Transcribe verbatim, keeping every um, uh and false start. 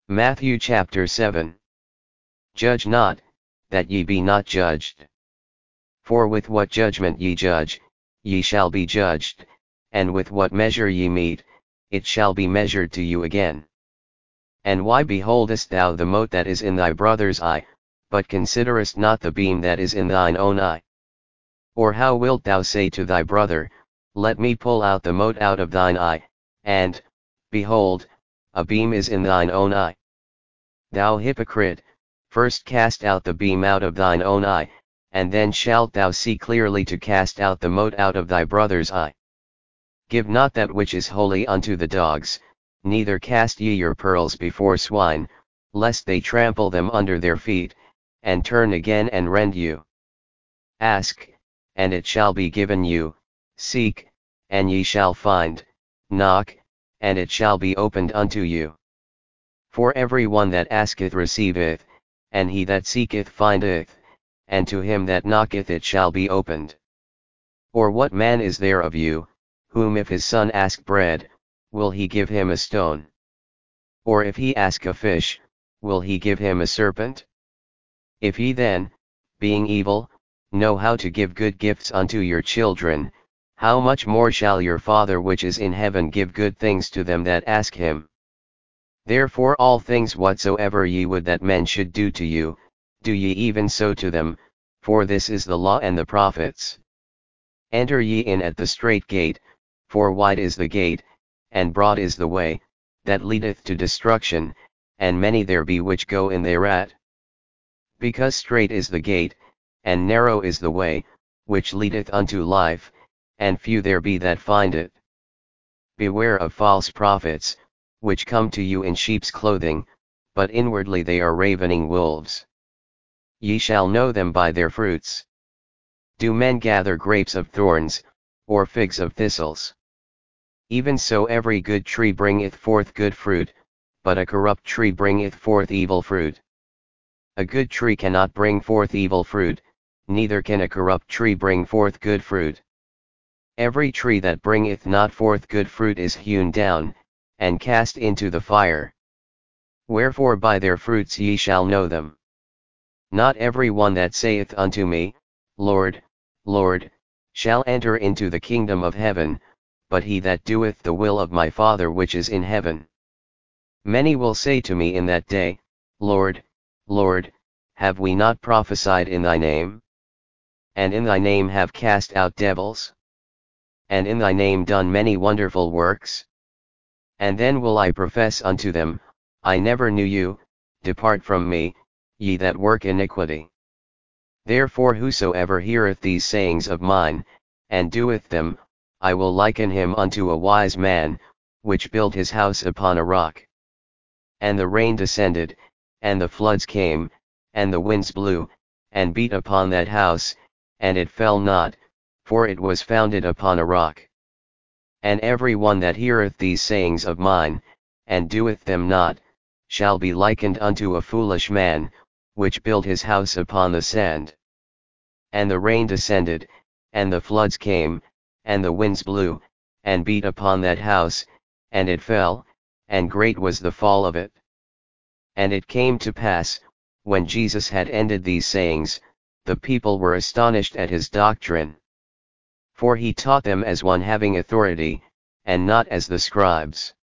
Matthew chapter seven. Judge not, that ye be not judged. For with what judgment ye judge, ye shall be judged, and with what measure ye mete, it shall be measured to you again. And why beholdest thou the mote that is in thy brother's eye, but considerest not the beam that is in thine own eye? Or how wilt thou say to thy brother, Let me pull out the mote out of thine eye, and, behold, a beam is in thine own eye? Thou hypocrite, first cast out the beam out of thine own eye, and then shalt thou see clearly to cast out the mote out of thy brother's eye. Give not that which is holy unto the dogs, neither cast ye your pearls before swine, lest they trample them under their feet, and turn again and rend you. Ask, and it shall be given you, seek, and ye shall find, knock, and it shall be opened unto you. For every one that asketh receiveth, and he that seeketh findeth, and to him that knocketh it shall be opened. Or what man is there of you, whom if his son ask bread, will he give him a stone? Or if he ask a fish, will he give him a serpent? If ye then, being evil, know how to give good gifts unto your children, how much more shall your Father which is in heaven give good things to them that ask him? Therefore all things whatsoever ye would that men should do to you, do ye even so to them, for this is the law and the prophets. Enter ye in at the strait gate, for wide is the gate, and broad is the way, that leadeth to destruction, and many there be which go in thereat. Because strait is the gate, and narrow is the way, which leadeth unto life, and few there be that find it. Beware of false prophets, which come to you in sheep's clothing, but inwardly they are ravening wolves. Ye shall know them by their fruits. Do men gather grapes of thorns, or figs of thistles? Even so every good tree bringeth forth good fruit, but a corrupt tree bringeth forth evil fruit. A good tree cannot bring forth evil fruit, neither can a corrupt tree bring forth good fruit. Every tree that bringeth not forth good fruit is hewn down, and cast into the fire. Wherefore by their fruits ye shall know them. Not every one that saith unto me, Lord, Lord, shall enter into the kingdom of heaven, but he that doeth the will of my Father which is in heaven. Many will say to me in that day, Lord, Lord, have we not prophesied in thy name? And in thy name have cast out devils? And in thy name done many wonderful works? And then will I profess unto them, I never knew you, depart from me, ye that work iniquity. Therefore whosoever heareth these sayings of mine, and doeth them, I will liken him unto a wise man, which built his house upon a rock. And the rain descended, and the floods came, and the winds blew, and beat upon that house, and it fell not, for it was founded upon a rock. And every one that heareth these sayings of mine, and doeth them not, shall be likened unto a foolish man, which built his house upon the sand. And the rain descended, and the floods came, and the winds blew, and beat upon that house, and it fell, and great was the fall of it. And it came to pass, when Jesus had ended these sayings, the people were astonished at his doctrine. For he taught them as one having authority, and not as the scribes.